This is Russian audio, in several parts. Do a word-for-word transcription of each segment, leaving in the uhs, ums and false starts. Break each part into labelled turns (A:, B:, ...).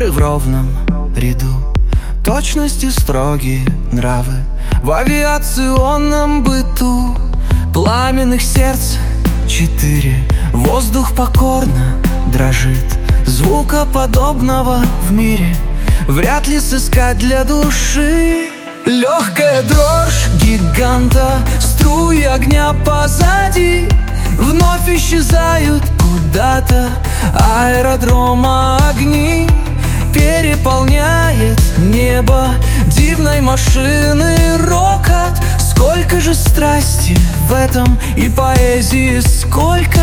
A: горы в ровном ряду, точности строгие нравы в авиационном быту. Пламенных сердц четыре, воздух покорно дрожит. Звука подобного в мире вряд ли сыскать для души. Легкая дрожь гиганта, струи огня позади вновь исчезают куда-то. Аэродрома огни переполняет небо дивной машины рокот. Сколько же страсти в этом и поэзии сколько.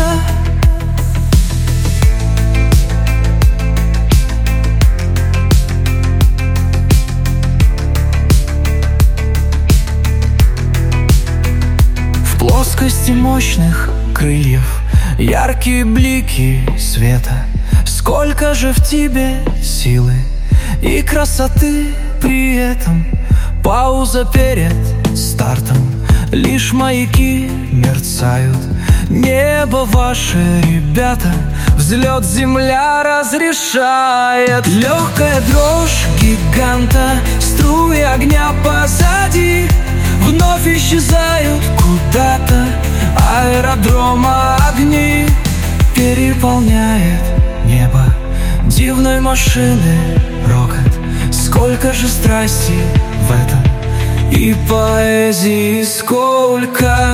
A: В плоскости мощных крыльев яркие блики света. Сколько же в тебе силы и красоты при этом. Пауза перед стартом, лишь маяки мерцают. Небо ваше, ребята, взлет земля разрешает. Легкая дрожь гиганта, струи огня позади вновь исчезают куда-то. Аэродрома огни переполняет небо дивной машины рокот. Сколько же страсти в этом и поэзии сколько.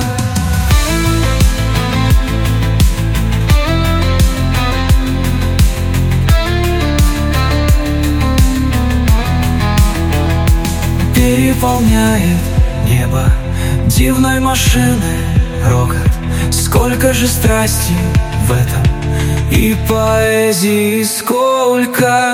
A: Переполняет небо дивной машины рокот. Сколько же страсти в этом и поэзии сколько.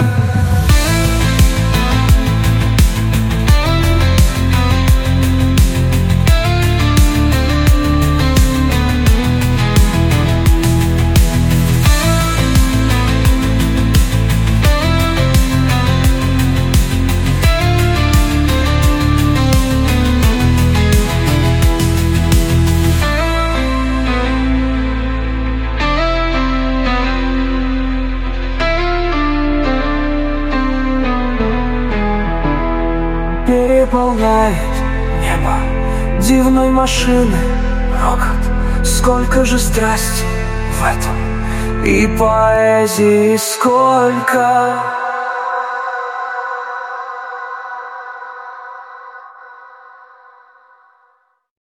A: Переполняет небо дивной машины рокот. Сколько же страсти в этом и поэзии сколько.